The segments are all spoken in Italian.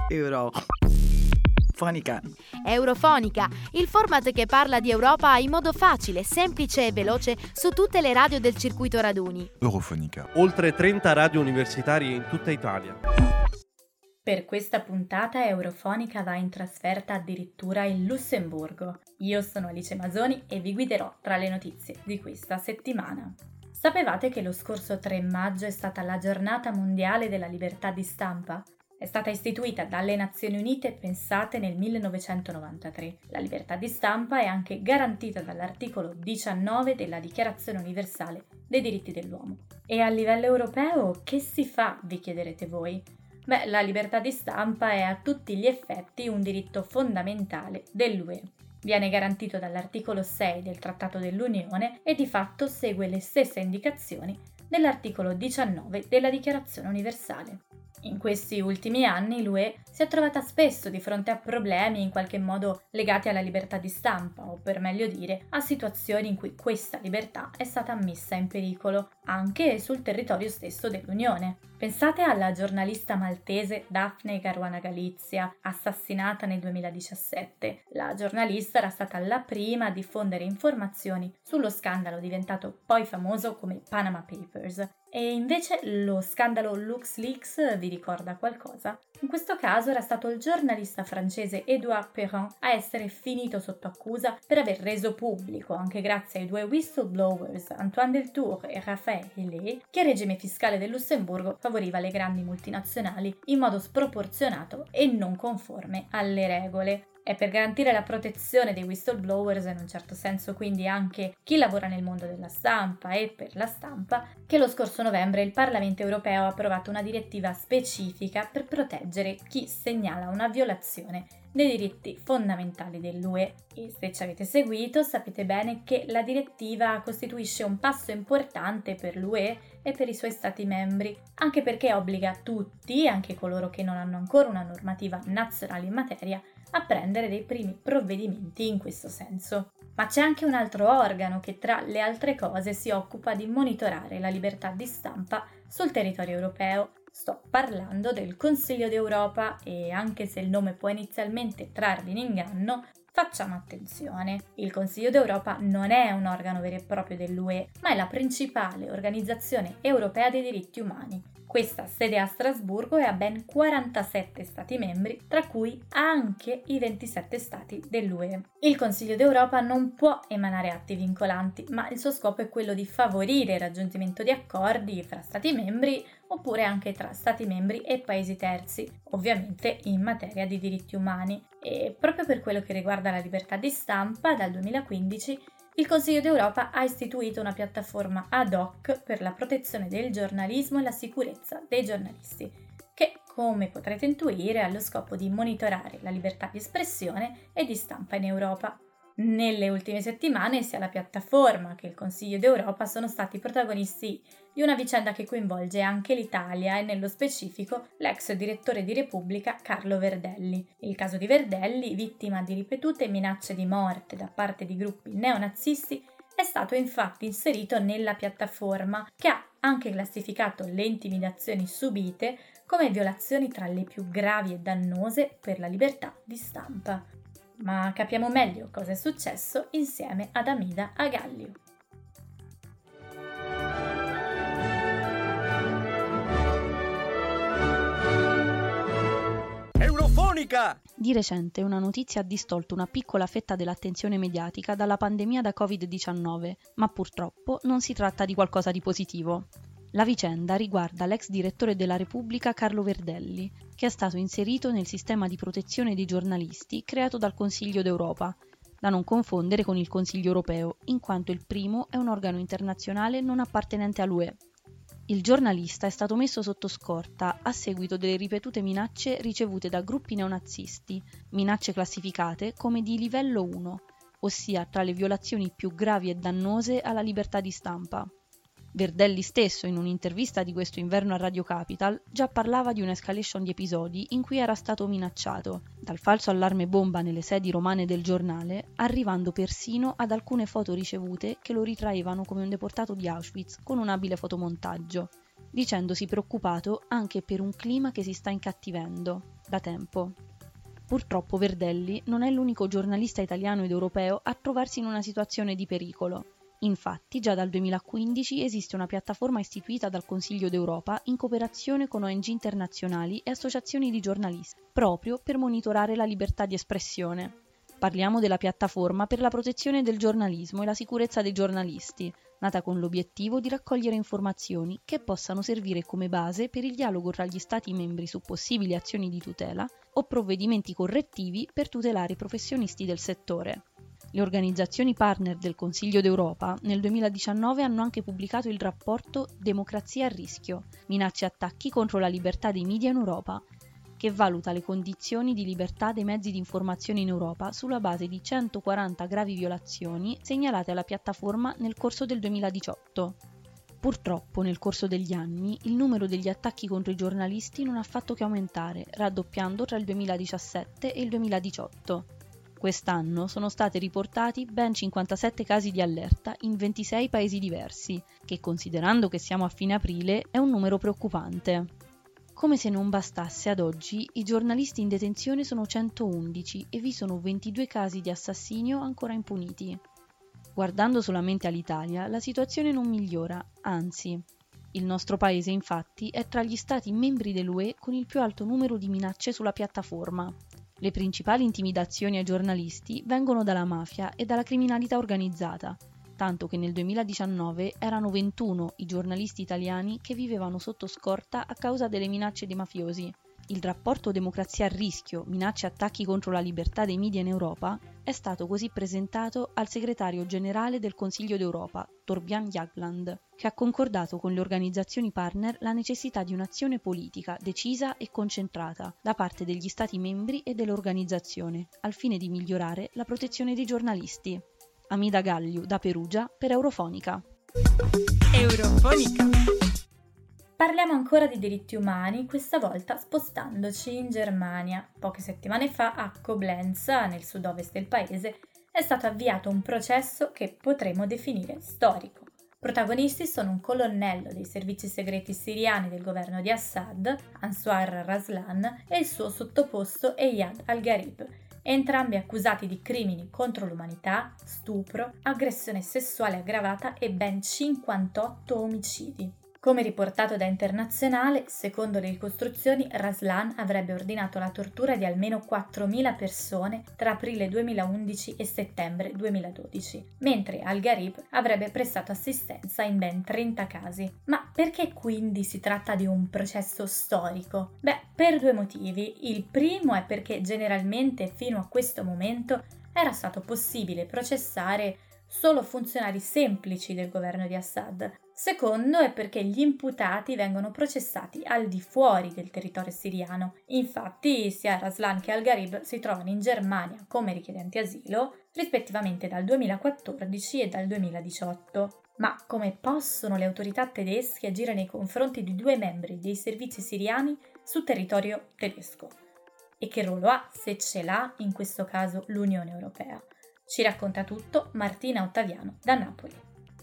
Eurofonica. Eurofonica, il format che parla di Europa in modo facile, semplice e veloce su tutte le radio del circuito raduni. Eurofonica. Oltre 30 radio universitarie in tutta Italia. Per questa puntata Eurofonica va in trasferta addirittura in Lussemburgo. Io sono Alice Masoni e vi guiderò tra le notizie di questa settimana. Sapevate che lo scorso 3 maggio è stata la Giornata Mondiale della Libertà di Stampa? È stata istituita dalle Nazioni Unite, pensate, nel 1993. La libertà di stampa è anche garantita dall'articolo 19 della Dichiarazione Universale dei Diritti dell'Uomo. E a livello europeo che si fa, vi chiederete voi? Beh, la libertà di stampa è a tutti gli effetti un diritto fondamentale dell'UE. Viene garantito dall'articolo 6 del Trattato dell'Unione e di fatto segue le stesse indicazioni dell'articolo 19 della Dichiarazione Universale. In questi ultimi anni l'UE si è trovata spesso di fronte a problemi in qualche modo legati alla libertà di stampa, o per meglio dire a situazioni in cui questa libertà è stata messa in pericolo, anche sul territorio stesso dell'Unione. Pensate alla giornalista maltese Daphne Caruana Galizia, assassinata nel 2017. La giornalista era stata la prima a diffondere informazioni sullo scandalo diventato poi famoso come Panama Papers. E invece lo scandalo LuxLeaks vi ricorda qualcosa? In questo caso era stato il giornalista francese Edouard Perrin a essere finito sotto accusa per aver reso pubblico, anche grazie ai 2 whistleblowers Antoine Deltour e Raphaël Hellé, che il regime fiscale del Lussemburgo favoriva le grandi multinazionali in modo sproporzionato e non conforme alle regole. È per garantire la protezione dei whistleblowers e in un certo senso quindi anche chi lavora nel mondo della stampa e per la stampa che lo scorso novembre il Parlamento europeo ha approvato una direttiva specifica per proteggere chi segnala una violazione dei diritti fondamentali dell'UE. E se ci avete seguito sapete bene che la direttiva costituisce un passo importante per l'UE e per i suoi stati membri, anche perché obbliga tutti, anche coloro che non hanno ancora una normativa nazionale in materia, a prendere dei primi provvedimenti in questo senso. Ma c'è anche un altro organo che tra le altre cose si occupa di monitorare la libertà di stampa sul territorio europeo. Sto parlando del Consiglio d'Europa e anche se il nome può inizialmente trarvi in inganno, facciamo attenzione. Il Consiglio d'Europa non è un organo vero e proprio dell'UE, ma è la principale organizzazione europea dei diritti umani. Questa ha sede a Strasburgo e ha ben 47 Stati membri, tra cui anche i 27 Stati dell'UE. Il Consiglio d'Europa non può emanare atti vincolanti, ma il suo scopo è quello di favorire il raggiungimento di accordi fra Stati membri oppure anche tra Stati membri e paesi terzi, ovviamente in materia di diritti umani. E proprio per quello che riguarda la libertà di stampa, dal 2015 il Consiglio d'Europa ha istituito una piattaforma ad hoc per la protezione del giornalismo e la sicurezza dei giornalisti, che, come potrete intuire, ha lo scopo di monitorare la libertà di espressione e di stampa in Europa. Nelle ultime settimane sia la piattaforma che il Consiglio d'Europa sono stati protagonisti di una vicenda che coinvolge anche l'Italia e nello specifico l'ex direttore di Repubblica Carlo Verdelli. Il caso di Verdelli, vittima di ripetute minacce di morte da parte di gruppi neonazisti, è stato infatti inserito nella piattaforma che ha anche classificato le intimidazioni subite come violazioni tra le più gravi e dannose per la libertà di stampa. Ma capiamo meglio cosa è successo insieme ad Amida Agallio. Eurofonica! Di recente una notizia ha distolto una piccola fetta dell'attenzione mediatica dalla pandemia da Covid-19, ma purtroppo non si tratta di qualcosa di positivo. La vicenda riguarda l'ex direttore della Repubblica Carlo Verdelli, che è stato inserito nel sistema di protezione dei giornalisti creato dal Consiglio d'Europa, da non confondere con il Consiglio europeo, in quanto il primo è un organo internazionale non appartenente all'UE. Il giornalista è stato messo sotto scorta a seguito delle ripetute minacce ricevute da gruppi neonazisti, minacce classificate come di livello 1, ossia tra le violazioni più gravi e dannose alla libertà di stampa. Verdelli stesso, in un'intervista di questo inverno a Radio Capital, già parlava di un'escalation di episodi in cui era stato minacciato, dal falso allarme bomba nelle sedi romane del giornale, arrivando persino ad alcune foto ricevute che lo ritraevano come un deportato di Auschwitz con un abile fotomontaggio. dicendosi preoccupato anche per un clima che si sta incattivendo da tempo. Purtroppo Verdelli non è l'unico giornalista italiano ed europeo a trovarsi in una situazione di pericolo. Infatti, già dal 2015 esiste una piattaforma istituita dal Consiglio d'Europa in cooperazione con ONG internazionali e associazioni di giornalisti, proprio per monitorare la libertà di espressione. Parliamo della piattaforma per la protezione del giornalismo e la sicurezza dei giornalisti, nata con l'obiettivo di raccogliere informazioni che possano servire come base per il dialogo tra gli Stati membri su possibili azioni di tutela o provvedimenti correttivi per tutelare i professionisti del settore. Le organizzazioni partner del Consiglio d'Europa nel 2019 hanno anche pubblicato il rapporto Democrazia a rischio, minacce e attacchi contro la libertà dei media in Europa, che valuta le condizioni di libertà dei mezzi di informazione in Europa sulla base di 140 gravi violazioni segnalate alla piattaforma nel corso del 2018. Purtroppo, nel corso degli anni, il numero degli attacchi contro i giornalisti non ha fatto che aumentare, raddoppiando tra il 2017 e il 2018. Quest'anno sono stati riportati ben 57 casi di allerta in 26 paesi diversi, che considerando che siamo a fine aprile è un numero preoccupante. Come se non bastasse, ad oggi i giornalisti in detenzione sono 111 e vi sono 22 casi di assassinio ancora impuniti. Guardando solamente all'Italia, la situazione non migliora, anzi. Il nostro paese, infatti, è tra gli stati membri dell'UE con il più alto numero di minacce sulla piattaforma. Le principali intimidazioni ai giornalisti vengono dalla mafia e dalla criminalità organizzata, tanto che nel 2019 erano 21 i giornalisti italiani che vivevano sotto scorta a causa delle minacce dei mafiosi. Il rapporto Democrazia a rischio, minacce e attacchi contro la libertà dei media in Europa è stato così presentato al segretario generale del Consiglio d'Europa, Thorbjørn Jagland, che ha concordato con le organizzazioni partner la necessità di un'azione politica decisa e concentrata da parte degli Stati membri e dell'organizzazione, al fine di migliorare la protezione dei giornalisti. Amida Galliu, da Perugia, per Eurofonica. Eurofonica. Parliamo ancora di diritti umani, questa volta spostandoci in Germania. Poche settimane fa a Coblenza, nel sud-ovest del paese, è stato avviato un processo che potremmo definire storico. Protagonisti sono un colonnello dei servizi segreti siriani del governo di Assad, Ansar Raslan, e il suo sottoposto Eyad al-Gharib, entrambi accusati di crimini contro l'umanità, stupro, aggressione sessuale aggravata e ben 58 omicidi. Come riportato da Internazionale, secondo le ricostruzioni, Raslan avrebbe ordinato la tortura di almeno 4.000 persone tra aprile 2011 e settembre 2012, mentre al-Gharib avrebbe prestato assistenza in ben 30 casi. Ma perché quindi si tratta di un processo storico? Beh, per due motivi. Il primo è perché generalmente fino a questo momento era stato possibile processare solo funzionari semplici del governo di Assad. Secondo è perché gli imputati vengono processati al di fuori del territorio siriano. Infatti sia Raslan che al-Gharib si trovano in Germania come richiedenti asilo, rispettivamente dal 2014 e dal 2018. Ma come possono le autorità tedesche agire nei confronti di due membri dei servizi siriani su territorio tedesco? E che ruolo ha, se ce l'ha, in questo caso l'Unione Europea? Ci racconta tutto Martina Ottaviano da Napoli.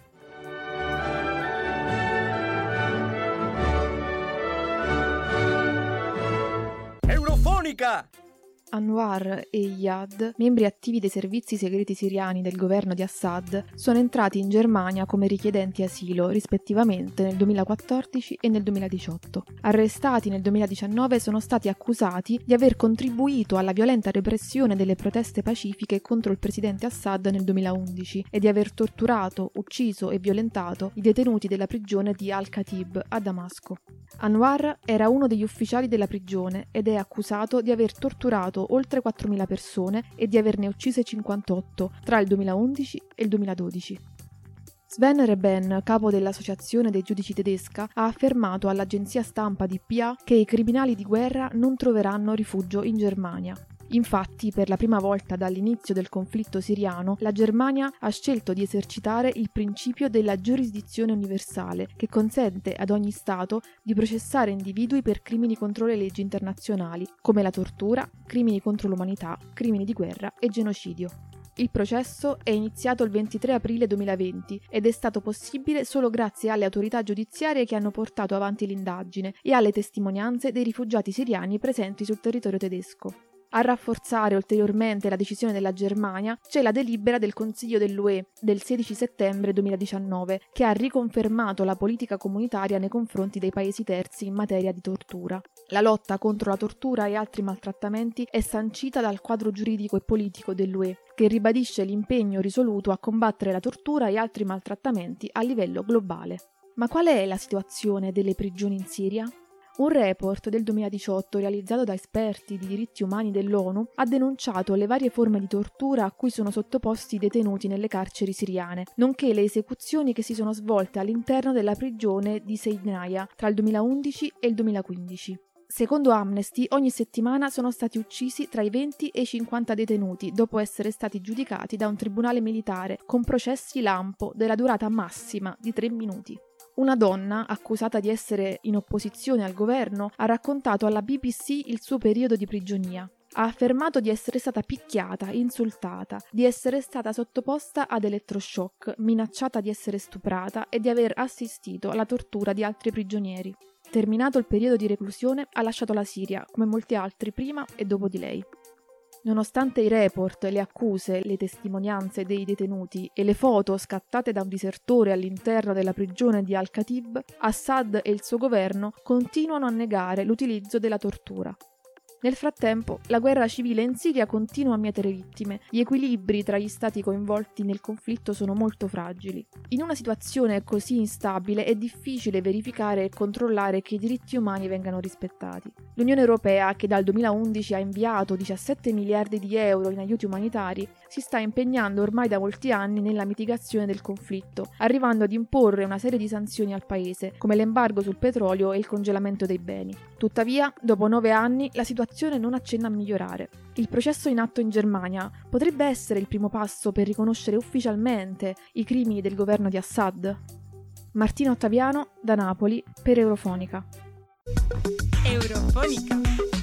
Eurofonica! Anwar e Iyad, membri attivi dei servizi segreti siriani del governo di Assad, sono entrati in Germania come richiedenti asilo, rispettivamente nel 2014 e nel 2018. Arrestati nel 2019, sono stati accusati di aver contribuito alla violenta repressione delle proteste pacifiche contro il presidente Assad nel 2011 e di aver torturato, ucciso e violentato i detenuti della prigione di Al-Khatib a Damasco. Anwar era uno degli ufficiali della prigione ed è accusato di aver torturato oltre 4.000 persone e di averne uccise 58 tra il 2011 e il 2012. Sven Reben, capo dell'Associazione dei giudici tedesca, ha affermato all'agenzia stampa dpa che i criminali di guerra non troveranno rifugio in Germania. Infatti, per la prima volta dall'inizio del conflitto siriano, la Germania ha scelto di esercitare il principio della giurisdizione universale, che consente ad ogni Stato di processare individui per crimini contro le leggi internazionali, come la tortura, crimini contro l'umanità, crimini di guerra e genocidio. Il processo è iniziato il 23 aprile 2020 ed è stato possibile solo grazie alle autorità giudiziarie che hanno portato avanti l'indagine e alle testimonianze dei rifugiati siriani presenti sul territorio tedesco. A rafforzare ulteriormente la decisione della Germania c'è la delibera del Consiglio dell'UE del 16 settembre 2019 che ha riconfermato la politica comunitaria nei confronti dei paesi terzi in materia di tortura. La lotta contro la tortura e altri maltrattamenti è sancita dal quadro giuridico e politico dell'UE, che ribadisce l'impegno risoluto a combattere la tortura e altri maltrattamenti a livello globale. Ma qual è la situazione delle prigioni in Siria? Un report del 2018 realizzato da esperti di diritti umani dell'ONU ha denunciato le varie forme di tortura a cui sono sottoposti i detenuti nelle carceri siriane, nonché le esecuzioni che si sono svolte all'interno della prigione di Seydnaya tra il 2011 e il 2015. Secondo Amnesty, ogni settimana sono stati uccisi tra i 20 e i 50 detenuti dopo essere stati giudicati da un tribunale militare con processi lampo della durata massima di 3 minuti. Una donna, accusata di essere in opposizione al governo, ha raccontato alla BBC il suo periodo di prigionia. Ha affermato di essere stata picchiata, insultata, di essere stata sottoposta ad elettroshock, minacciata di essere stuprata e di aver assistito alla tortura di altri prigionieri. Terminato il periodo di reclusione, ha lasciato la Siria, come molti altri prima e dopo di lei. Nonostante i report, le accuse, le testimonianze dei detenuti e le foto scattate da un disertore all'interno della prigione di Al-Khatib, Assad e il suo governo continuano a negare l'utilizzo della tortura. Nel frattempo, la guerra civile in Siria continua a mietere vittime. Gli equilibri tra gli stati coinvolti nel conflitto sono molto fragili. In una situazione così instabile è difficile verificare e controllare che i diritti umani vengano rispettati. L'Unione Europea, che dal 2011 ha inviato 17 miliardi di euro in aiuti umanitari, si sta impegnando ormai da molti anni nella mitigazione del conflitto, arrivando ad imporre una serie di sanzioni al paese, come l'embargo sul petrolio e il congelamento dei beni. Tuttavia, dopo 9 anni, la situazione non accenna a migliorare. Il processo in atto in Germania potrebbe essere il primo passo per riconoscere ufficialmente i crimini del governo di Assad? Martina Ottaviano, da Napoli, per Eurofonica. Eurofonica.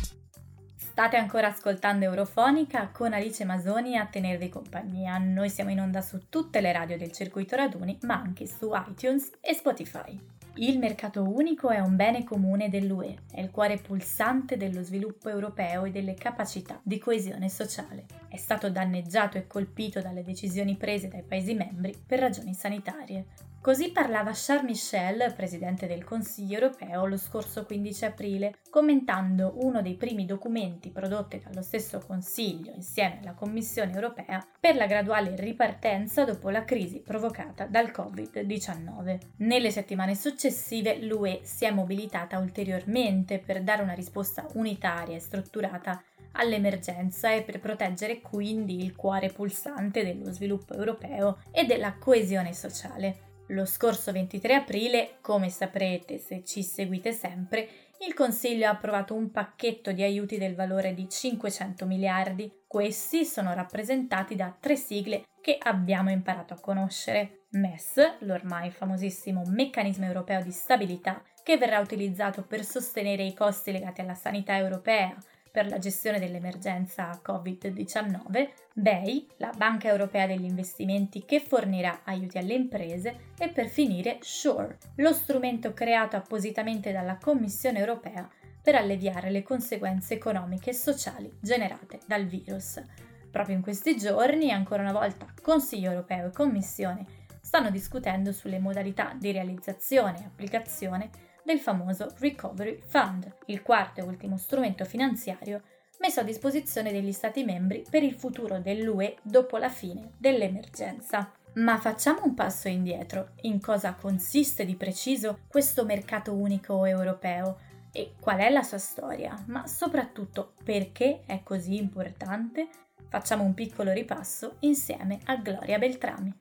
State ancora ascoltando Eurofonica con Alice Masoni a tenervi compagnia. Noi siamo in onda su tutte le radio del circuito Raduni, ma anche su iTunes e Spotify. Il mercato unico è un bene comune dell'UE, è il cuore pulsante dello sviluppo europeo e delle capacità di coesione sociale. È stato danneggiato e colpito dalle decisioni prese dai Paesi membri per ragioni sanitarie. Così parlava Charles Michel, presidente del Consiglio europeo, lo scorso 15 aprile, commentando uno dei primi documenti prodotti dallo stesso Consiglio insieme alla Commissione europea per la graduale ripartenza dopo la crisi provocata dal Covid-19. Nelle settimane successive l'UE si è mobilitata ulteriormente per dare una risposta unitaria e strutturata all'emergenza e per proteggere quindi il cuore pulsante dello sviluppo europeo e della coesione sociale. Lo scorso 23 aprile, come saprete se ci seguite sempre, il Consiglio ha approvato un pacchetto di aiuti del valore di 500 miliardi. Questi sono rappresentati da 3 sigle che abbiamo imparato a conoscere. MES, l'ormai famosissimo Meccanismo Europeo di Stabilità, che verrà utilizzato per sostenere i costi legati alla sanità europea, per la gestione dell'emergenza Covid-19, BEI, la Banca Europea degli Investimenti che fornirà aiuti alle imprese e per finire SURE, lo strumento creato appositamente dalla Commissione Europea per alleviare le conseguenze economiche e sociali generate dal virus. Proprio in questi giorni, ancora una volta, Consiglio Europeo e Commissione stanno discutendo sulle modalità di realizzazione e applicazione del famoso Recovery Fund, il quarto e ultimo strumento finanziario messo a disposizione degli Stati membri per il futuro dell'UE dopo la fine dell'emergenza. Ma facciamo un passo indietro. In cosa consiste di preciso questo mercato unico europeo? E qual è la sua storia? Ma soprattutto perché è così importante? Facciamo un piccolo ripasso insieme a Gloria Beltrami.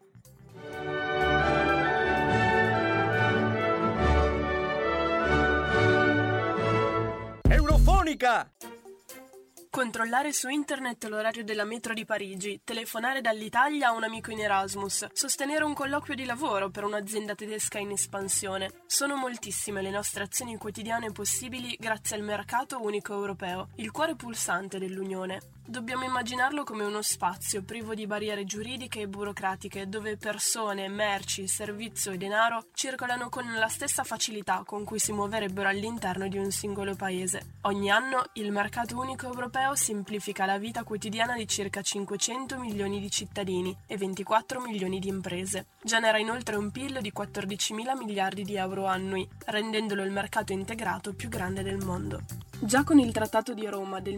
Controllare su internet l'orario della metro di Parigi, telefonare dall'Italia a un amico in Erasmus, sostenere un colloquio di lavoro per un'azienda tedesca in espansione. Sono moltissime le nostre azioni quotidiane possibili grazie al mercato unico europeo, il cuore pulsante dell'Unione. Dobbiamo immaginarlo come uno spazio privo di barriere giuridiche e burocratiche, dove persone, merci, servizio e denaro circolano con la stessa facilità con cui si muoverebbero all'interno di un singolo paese. Ogni anno il mercato unico europeo semplifica la vita quotidiana di circa 500 milioni di cittadini e 24 milioni di imprese. Genera inoltre un PIL di 14.000 miliardi di euro annui, rendendolo il mercato integrato più grande del mondo. Già con il Trattato di Roma del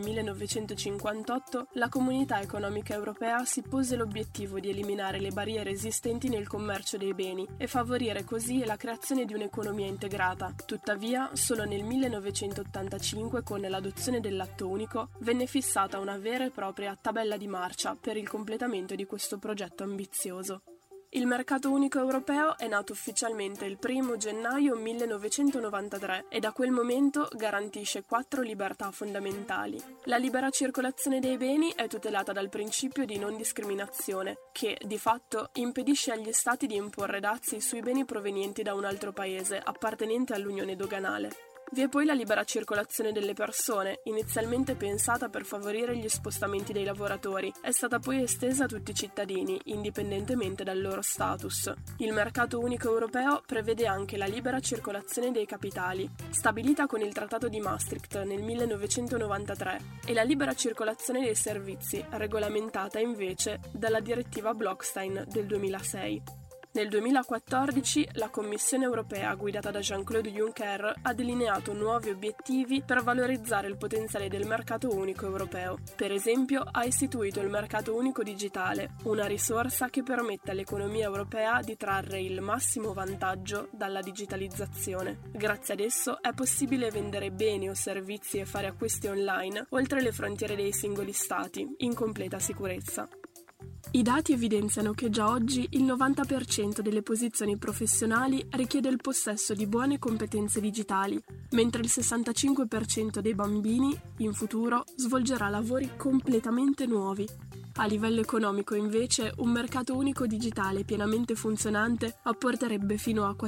1958, la Comunità Economica Europea si pose l'obiettivo di eliminare le barriere esistenti nel commercio dei beni e favorire così la creazione di un'economia integrata. Tuttavia, solo nel 1985, con l'adozione dell'atto unico, venne fissata una vera e propria tabella di marcia per il completamento di questo progetto ambizioso. Il mercato unico europeo è nato ufficialmente il 1 gennaio 1993 e da quel momento garantisce 4 libertà fondamentali. La libera circolazione dei beni è tutelata dal principio di non discriminazione, che, di fatto, impedisce agli Stati di imporre dazi sui beni provenienti da un altro paese appartenente all'Unione doganale. Vi è poi la libera circolazione delle persone, inizialmente pensata per favorire gli spostamenti dei lavoratori, è stata poi estesa a tutti i cittadini, indipendentemente dal loro status. Il mercato unico europeo prevede anche la libera circolazione dei capitali, stabilita con il Trattato di Maastricht nel 1993, e la libera circolazione dei servizi, regolamentata invece dalla direttiva Bolkestein del 2006. Nel 2014 la Commissione europea, guidata da Jean-Claude Juncker, ha delineato nuovi obiettivi per valorizzare il potenziale del mercato unico europeo. Per esempio, ha istituito il mercato unico digitale, una risorsa che permette all'economia europea di trarre il massimo vantaggio dalla digitalizzazione. Grazie ad esso è possibile vendere beni o servizi e fare acquisti online oltre le frontiere dei singoli stati, in completa sicurezza. I dati evidenziano che già oggi il 90% delle posizioni professionali richiede il possesso di buone competenze digitali, mentre il 65% dei bambini, in futuro, svolgerà lavori completamente nuovi. A livello economico, invece, un mercato unico digitale pienamente funzionante apporterebbe fino a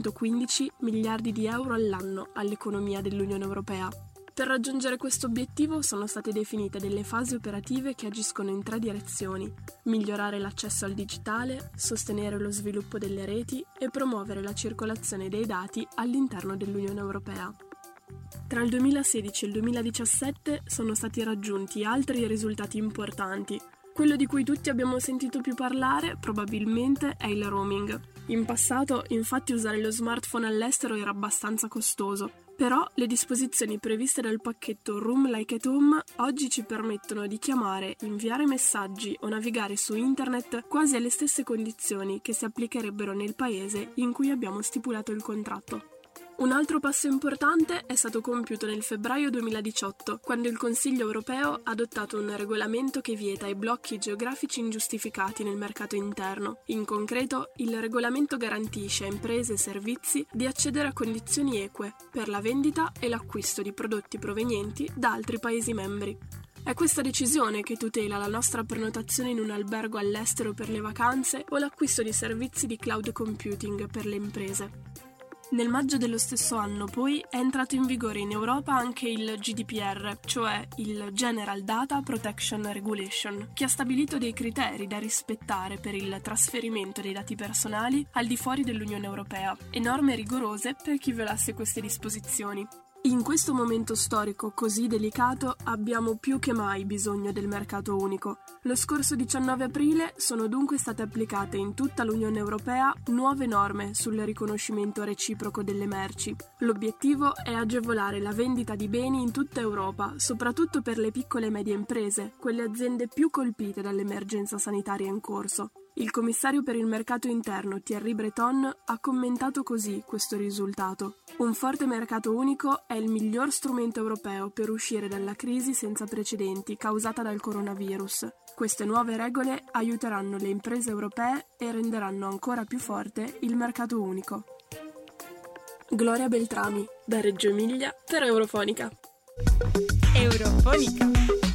415 miliardi di euro all'anno all'economia dell'Unione Europea. Per raggiungere questo obiettivo sono state definite delle fasi operative che agiscono in 3 direzioni: migliorare l'accesso al digitale, sostenere lo sviluppo delle reti e promuovere la circolazione dei dati all'interno dell'Unione Europea. Tra il 2016 e il 2017 sono stati raggiunti altri risultati importanti. Quello di cui tutti abbiamo sentito più parlare probabilmente è il roaming. In passato, infatti, usare lo smartphone all'estero era abbastanza costoso, però le disposizioni previste dal pacchetto Roam Like at Home oggi ci permettono di chiamare, inviare messaggi o navigare su internet quasi alle stesse condizioni che si applicherebbero nel paese in cui abbiamo stipulato il contratto. Un altro passo importante è stato compiuto nel febbraio 2018, quando il Consiglio europeo ha adottato un regolamento che vieta i blocchi geografici ingiustificati nel mercato interno. In concreto, il regolamento garantisce a imprese e servizi di accedere a condizioni eque per la vendita e l'acquisto di prodotti provenienti da altri Paesi membri. È questa decisione che tutela la nostra prenotazione in un albergo all'estero per le vacanze o l'acquisto di servizi di cloud computing per le imprese. Nel maggio dello stesso anno, poi, è entrato in vigore in Europa anche il GDPR, cioè il General Data Protection Regulation, che ha stabilito dei criteri da rispettare per il trasferimento dei dati personali al di fuori dell'Unione Europea e norme rigorose per chi violasse queste disposizioni. In questo momento storico così delicato abbiamo più che mai bisogno del mercato unico. Lo scorso 19 aprile sono dunque state applicate in tutta l'Unione Europea nuove norme sul riconoscimento reciproco delle merci. L'obiettivo è agevolare la vendita di beni in tutta Europa, soprattutto per le piccole e medie imprese, quelle aziende più colpite dall'emergenza sanitaria in corso. Il commissario per il mercato interno Thierry Breton ha commentato così questo risultato. Un forte mercato unico è il miglior strumento europeo per uscire dalla crisi senza precedenti causata dal coronavirus. Queste nuove regole aiuteranno le imprese europee e renderanno ancora più forte il mercato unico. Gloria Beltrami, da Reggio Emilia per Eurofonica. Eurofonica.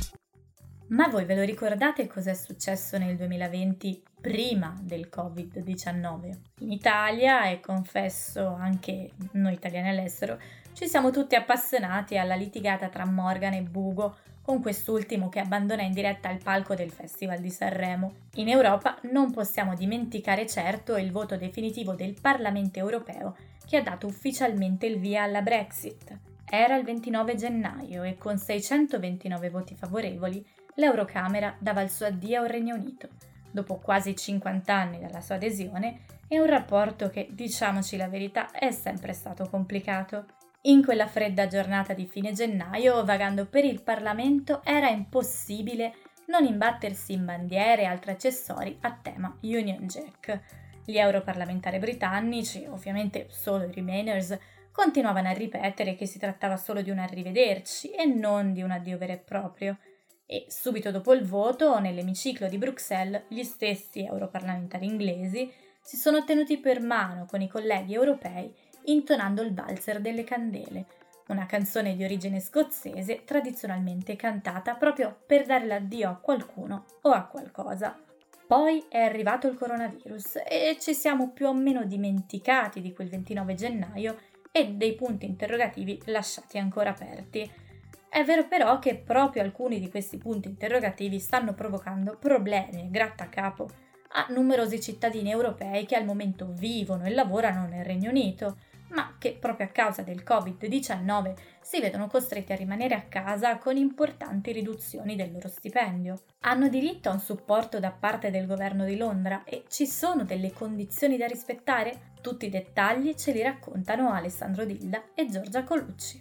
Ma voi ve lo ricordate cosa è successo nel 2020 prima del Covid-19? In Italia, e confesso anche noi italiani all'estero, ci siamo tutti appassionati alla litigata tra Morgan e Bugo, con quest'ultimo che abbandona in diretta il palco del Festival di Sanremo. In Europa non possiamo dimenticare certo il voto definitivo del Parlamento europeo che ha dato ufficialmente il via alla Brexit. Era il 29 gennaio e con 629 voti favorevoli l'Eurocamera dava il suo addio al Regno Unito, dopo quasi 50 anni dalla sua adesione, e un rapporto che, diciamoci la verità, è sempre stato complicato. In quella fredda giornata di fine gennaio, vagando per il Parlamento, era impossibile non imbattersi in bandiere e altri accessori a tema Union Jack. Gli europarlamentari britannici, ovviamente solo i Remainers, continuavano a ripetere che si trattava solo di un arrivederci e non di un addio vero e proprio. E subito dopo il voto, nell'emiciclo di Bruxelles, gli stessi europarlamentari inglesi si sono tenuti per mano con i colleghi europei intonando il valzer delle candele, una canzone di origine scozzese tradizionalmente cantata proprio per dare l'addio a qualcuno o a qualcosa. Poi è arrivato il coronavirus e ci siamo più o meno dimenticati di quel 29 gennaio e dei punti interrogativi lasciati ancora aperti. È vero però che proprio alcuni di questi punti interrogativi stanno provocando problemi e grattacapo a numerosi cittadini europei che al momento vivono e lavorano nel Regno Unito, ma che proprio a causa del Covid-19 si vedono costretti a rimanere a casa con importanti riduzioni del loro stipendio. Hanno diritto a un supporto da parte del governo di Londra e ci sono delle condizioni da rispettare? Tutti i dettagli ce li raccontano Alessandro Dilda e Giorgia Colucci.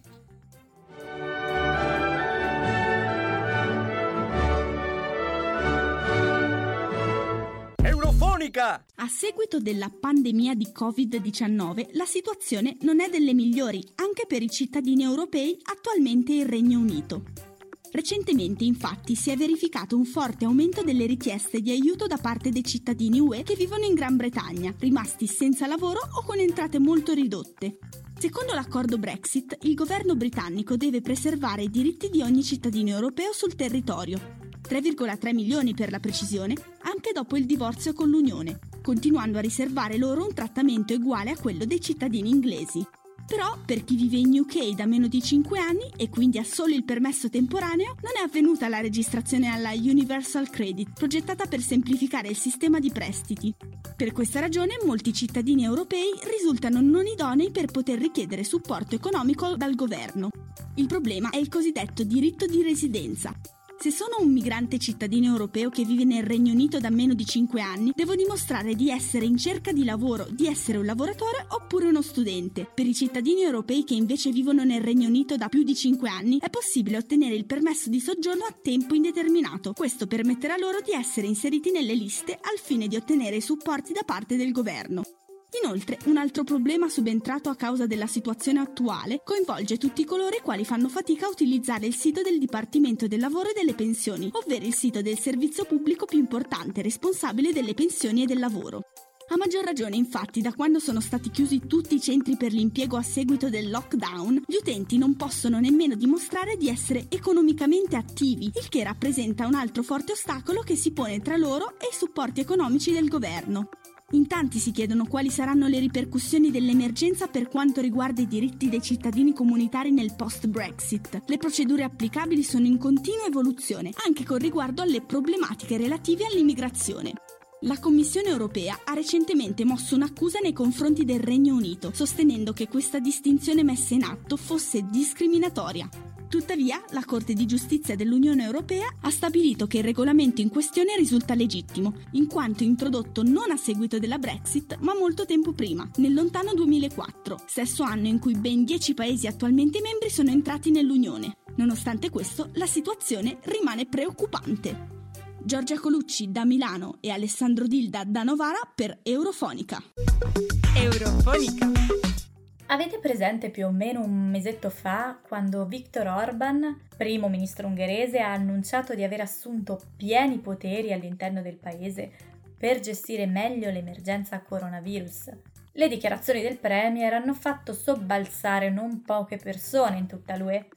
A seguito della pandemia di Covid-19, la situazione non è delle migliori anche per i cittadini europei attualmente in Regno Unito. Recentemente, infatti, si è verificato un forte aumento delle richieste di aiuto da parte dei cittadini UE che vivono in Gran Bretagna, rimasti senza lavoro o con entrate molto ridotte. Secondo l'accordo Brexit, il governo britannico deve preservare i diritti di ogni cittadino europeo sul territorio, 3,3 milioni per la precisione, anche dopo il divorzio con l'Unione, continuando a riservare loro un trattamento uguale a quello dei cittadini inglesi. Però, per chi vive in UK da meno di 5 anni e quindi ha solo il permesso temporaneo, non è avvenuta la registrazione alla Universal Credit, progettata per semplificare il sistema di prestiti. Per questa ragione, molti cittadini europei risultano non idonei per poter richiedere supporto economico dal governo. Il problema è il cosiddetto diritto di residenza. Se sono un migrante cittadino europeo che vive nel Regno Unito da meno di 5 anni, devo dimostrare di essere in cerca di lavoro, di essere un lavoratore oppure uno studente. Per i cittadini europei che invece vivono nel Regno Unito da più di 5 anni, è possibile ottenere il permesso di soggiorno a tempo indeterminato. Questo permetterà loro di essere inseriti nelle liste al fine di ottenere i supporti da parte del governo. Inoltre, un altro problema subentrato a causa della situazione attuale coinvolge tutti coloro i quali fanno fatica a utilizzare il sito del Dipartimento del Lavoro e delle Pensioni, ovvero il sito del servizio pubblico più importante responsabile delle pensioni e del lavoro. A maggior ragione, infatti, da quando sono stati chiusi tutti i centri per l'impiego a seguito del lockdown, gli utenti non possono nemmeno dimostrare di essere economicamente attivi, il che rappresenta un altro forte ostacolo che si pone tra loro e i supporti economici del governo. In tanti si chiedono quali saranno le ripercussioni dell'emergenza per quanto riguarda i diritti dei cittadini comunitari nel post-Brexit. Le procedure applicabili sono in continua evoluzione, anche con riguardo alle problematiche relative all'immigrazione. La Commissione europea ha recentemente mosso un'accusa nei confronti del Regno Unito, sostenendo che questa distinzione messa in atto fosse discriminatoria. Tuttavia, la Corte di Giustizia dell'Unione Europea ha stabilito che il regolamento in questione risulta legittimo, in quanto introdotto non a seguito della Brexit, ma molto tempo prima, nel lontano 2004, stesso anno in cui ben 10 paesi attualmente membri sono entrati nell'Unione. Nonostante questo, la situazione rimane preoccupante. Giorgia Colucci da Milano e Alessandro Dilda da Novara per Eurofonica. Eurofonica. Avete presente più o meno un mesetto fa quando Viktor Orban, primo ministro ungherese, ha annunciato di aver assunto pieni poteri all'interno del paese per gestire meglio l'emergenza coronavirus? Le dichiarazioni del premier hanno fatto sobbalzare non poche persone in tutta l'UE.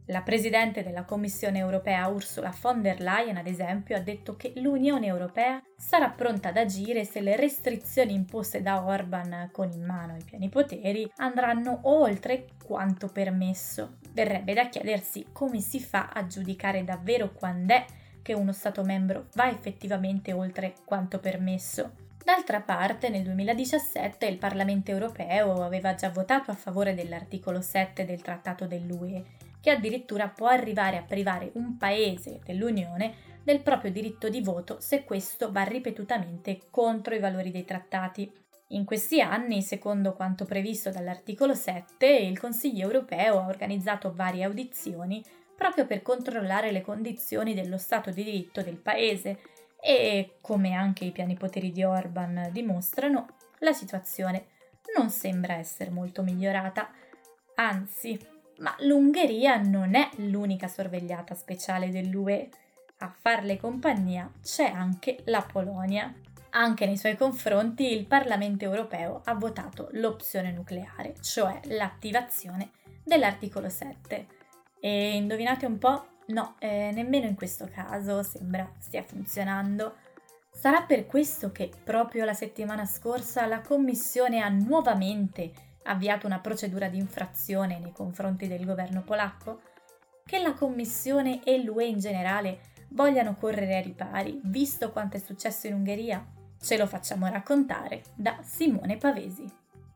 La presidente della Commissione europea Ursula von der Leyen, ad esempio, ha detto che l'Unione europea sarà pronta ad agire se le restrizioni imposte da Orban con in mano i pieni poteri andranno oltre quanto permesso. Verrebbe da chiedersi come si fa a giudicare davvero quando è che uno Stato membro va effettivamente oltre quanto permesso. D'altra parte, nel 2017 il Parlamento europeo aveva già votato a favore dell'articolo 7 del Trattato dell'UE, che addirittura può arrivare a privare un paese dell'Unione del proprio diritto di voto se questo va ripetutamente contro i valori dei trattati. In questi anni, secondo quanto previsto dall'articolo 7, il Consiglio europeo ha organizzato varie audizioni proprio per controllare le condizioni dello Stato di diritto del paese e, come anche i pieni poteri di Orban dimostrano, la situazione non sembra essere molto migliorata. Anzi, ma l'Ungheria non è l'unica sorvegliata speciale dell'UE. A farle compagnia c'è anche la Polonia. Anche nei suoi confronti il Parlamento europeo ha votato l'opzione nucleare, cioè l'attivazione dell'articolo 7. E indovinate un po'? No, nemmeno in questo caso sembra stia funzionando. Sarà per questo che proprio la settimana scorsa la Commissione ha nuovamente avviato una procedura di infrazione nei confronti del governo polacco? Che la Commissione e l'UE in generale vogliano correre ai ripari, visto quanto è successo in Ungheria? Ce lo facciamo raccontare da Simone Pavesi.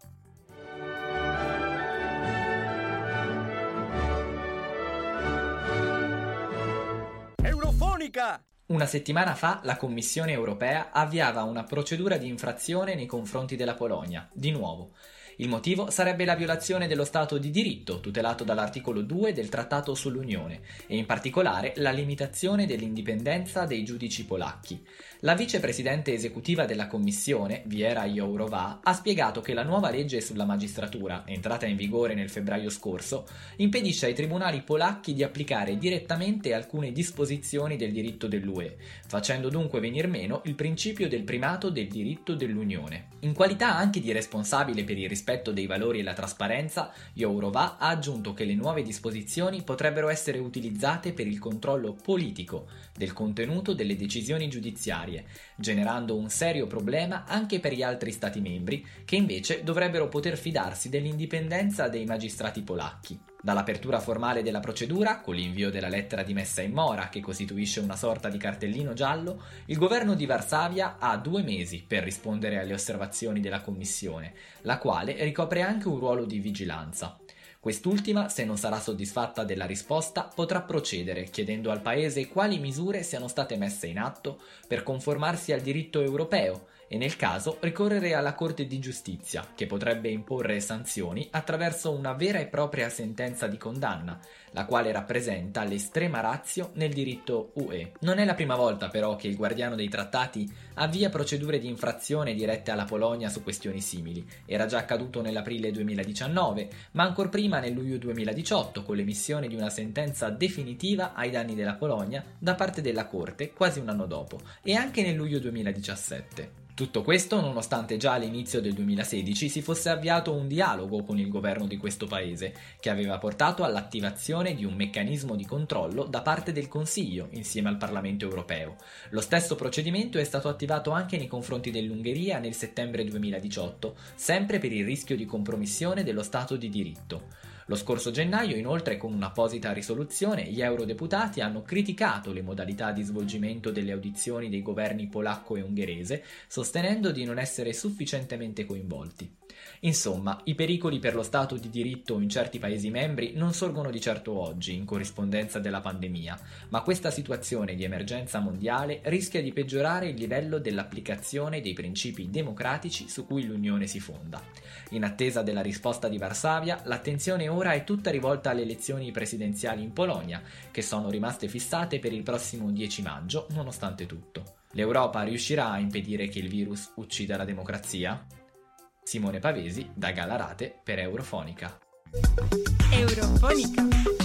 Eurofonica! Una settimana fa la Commissione europea avviava una procedura di infrazione nei confronti della Polonia, di nuovo. Il motivo sarebbe la violazione dello Stato di diritto tutelato dall'articolo 2 del Trattato sull'Unione e in particolare la limitazione dell'indipendenza dei giudici polacchi. La vicepresidente esecutiva della Commissione, Wiera Jourová, ha spiegato che la nuova legge sulla magistratura, entrata in vigore nel febbraio scorso, impedisce ai tribunali polacchi di applicare direttamente alcune disposizioni del diritto dell'UE, facendo dunque venir meno il principio del primato del diritto dell'Unione. In qualità anche di responsabile per il rispetto dei valori e la trasparenza, Jourová ha aggiunto che le nuove disposizioni potrebbero essere utilizzate per il controllo politico del contenuto delle decisioni giudiziarie, generando un serio problema anche per gli altri Stati membri, che invece dovrebbero poter fidarsi dell'indipendenza dei magistrati polacchi. Dall'apertura formale della procedura, con l'invio della lettera di messa in mora, che costituisce una sorta di cartellino giallo, il governo di Varsavia ha 2 mesi per rispondere alle osservazioni della Commissione, la quale ricopre anche un ruolo di vigilanza. Quest'ultima, se non sarà soddisfatta della risposta, potrà procedere chiedendo al Paese quali misure siano state messe in atto per conformarsi al diritto europeo e nel caso ricorrere alla Corte di Giustizia, che potrebbe imporre sanzioni attraverso una vera e propria sentenza di condanna, la quale rappresenta l'estrema ratio nel diritto UE. Non è la prima volta però che il guardiano dei trattati avvia procedure di infrazione dirette alla Polonia su questioni simili. Era già accaduto nell'aprile 2019, ma ancor prima nel luglio 2018 con l'emissione di una sentenza definitiva ai danni della Polonia da parte della Corte quasi un anno dopo, e anche nel luglio 2017. Tutto questo nonostante già all'inizio del 2016 si fosse avviato un dialogo con il governo di questo paese, che aveva portato all'attivazione di un meccanismo di controllo da parte del Consiglio insieme al Parlamento europeo. Lo stesso procedimento è stato attivato anche nei confronti dell'Ungheria nel settembre 2018, sempre per il rischio di compromissione dello Stato di diritto. Lo scorso gennaio, inoltre, con un'apposita risoluzione, gli eurodeputati hanno criticato le modalità di svolgimento delle audizioni dei governi polacco e ungherese, sostenendo di non essere sufficientemente coinvolti. Insomma, i pericoli per lo Stato di diritto in certi Paesi membri non sorgono di certo oggi, in corrispondenza della pandemia, ma questa situazione di emergenza mondiale rischia di peggiorare il livello dell'applicazione dei principi democratici su cui l'Unione si fonda. In attesa della risposta di Varsavia, l'attenzione ora è tutta rivolta alle elezioni presidenziali in Polonia, che sono rimaste fissate per il prossimo 10 maggio, nonostante tutto. L'Europa riuscirà a impedire che il virus uccida la democrazia? Simone Pavesi, da Galarate per Eurofonica. Eurofonica.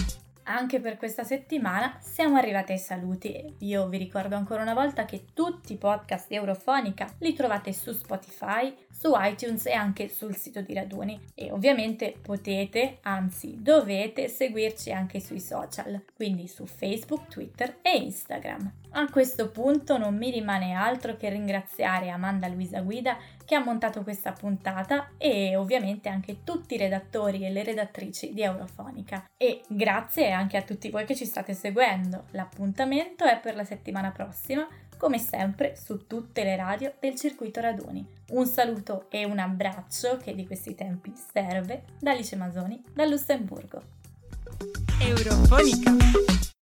anche per questa settimana siamo arrivati ai saluti. Io vi ricordo ancora una volta che tutti i podcast di Eurofonica li trovate su Spotify, su iTunes e anche sul sito di Raduni. E ovviamente potete, anzi dovete seguirci anche sui social, quindi su Facebook, Twitter e Instagram. A questo punto non mi rimane altro che ringraziare Amanda Luisa Guida che ha montato questa puntata e ovviamente anche tutti i redattori e le redattrici di Eurofonica. E grazie anche a tutti voi che ci state seguendo. L'appuntamento è per la settimana prossima, come sempre su tutte le radio del circuito Raduni. Un saluto e un abbraccio che di questi tempi serve da Alice Masoni, dal Lussemburgo. Eurofonica.